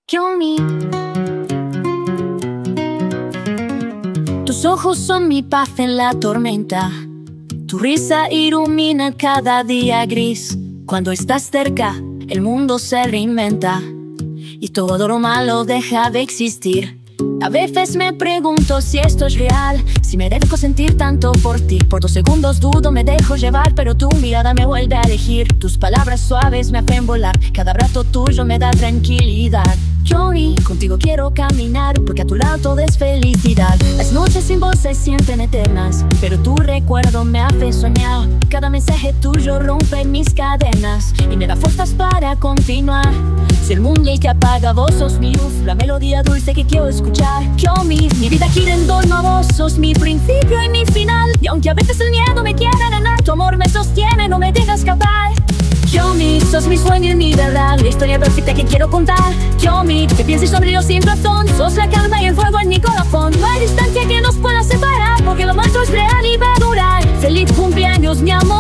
Yomi. Tus ojos son mi paz en la tormenta. Tu risa ilumina cada día gris. Cuando estás cerca, el mundo se reinventa y todo lo malo deja de existir. A veces me pregunto si esto es real, si me dejo sentir tanto por ti. Por 2 segundos dudo, me dejo llevar, pero tu mirada me vuelve a elegir. Tus palabras suaves me hacen volar, cada abrazo tuyo me da tranquilidad. Yomi, contigo quiero caminar, porque a tu lado todo es felicidad. Las noches sin vos se sienten eternas, pero tu recuerdo me hace soñar. Cada mensaje tuyo rompe mis cadenas y me da fuerzas para continuar. Si el mundo te apaga, vos sos mi luz, la melodía dulce que quiero escuchar. Yomi, mi vida gira en torno a vos, sos mi principio y mi final. Y aunque a veces el miedo me quiera ganar, tu amor me sostiene, no me deja escapar. Yomi, sos mi sueño y mi verdad, la historia perfecta que quiero contar. Yomi, que pienses sobre yo sin razón, sos la calma y el fuego en mi corazón. No hay distancia que nos pueda separar, porque lo nuestro es real y va a durar. Feliz cumpleaños, mi amor.